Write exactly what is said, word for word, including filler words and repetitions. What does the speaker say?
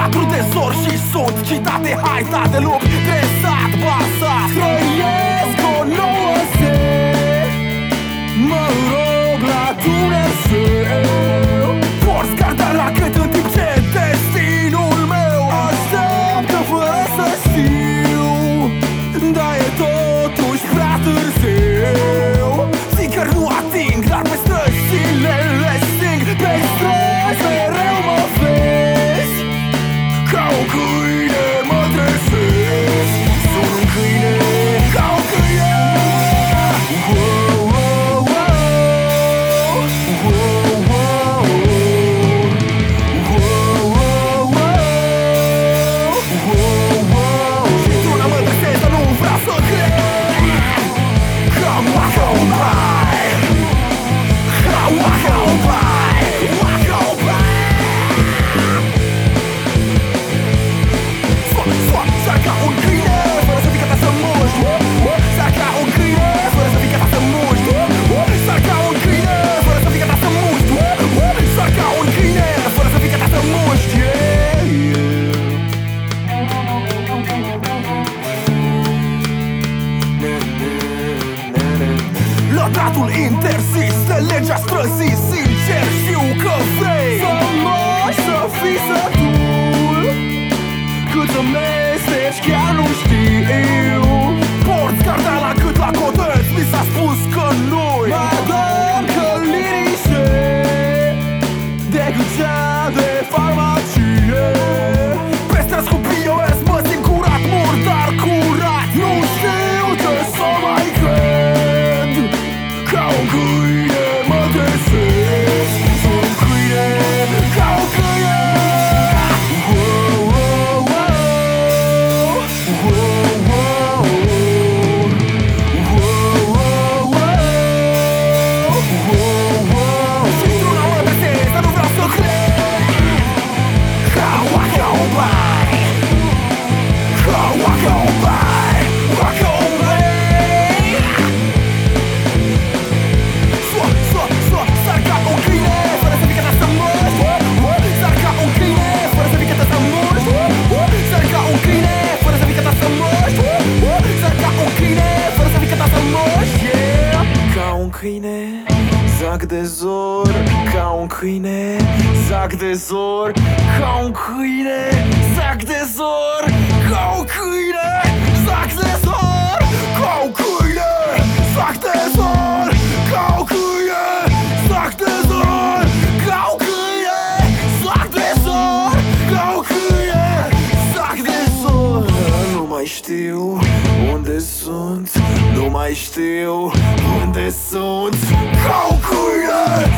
patru de zor și sunt citate haita de lup, dresat, basat. Trăiesc o nouă zi, mă rog la Dumnezeu. Porți cardala cât în timp ce destinul meu așteaptă fără să știu, dar e totuși prea târziu. Zic că nu ating, dar pe străzi zilele sting. Pe străzi mereu mă vezi, ca un câine mă dresez. Sunt un câine, ca un câine. Și într-una mă dresez, dar nu vreau să cred. Ca waka bai, ca waka bai, waka bai. Soa, soa, sar ca un câine, fără să fii gata să muști. Sar ca un câine, fără să fii gata să muști. Sar ca un câine, fără să fii gata să muști. Sar ca un câine, fără să fii gata să muști. Lătratul interzis de legea străzii. Sincer știu că vrei să moși, să fii sătul, cât să mesteci chiar nu știu. Porți cardala cât la coteț, mi s-a spus că nu-i mai dăm că liniște decât cea de farmacie. Pe străzi cu P O S mă simt curat, murdar curat. Nu știu ce să mai cred, ca un câine mă dresez. Sunt un câine, ca un câine. Și într-una mă dresez, dar nu vreau să cred. Ca waka bai, ca waka bai, waka bai. Soa, soa, soa, sar ca un câine, fără să fii gata să muști. Sar ca un câine, fără să fii gata să muști. Sar ca un câine, fără să fii gata să muști. Sar ca un câine, fără să fii gata să muști. Ca un câine, zac de zor. Ca un câine, zac de zor. Ca un câine, zac de zor. Ca un câine, zac de zor. Ca un câine, zac de zor. Ca un câine, zac de zor. Ca un câine, zac de zor. Ca un câine, zac de zor. Nu mai știu unde sunt, nu mai știu unde sunt. Ca un câine,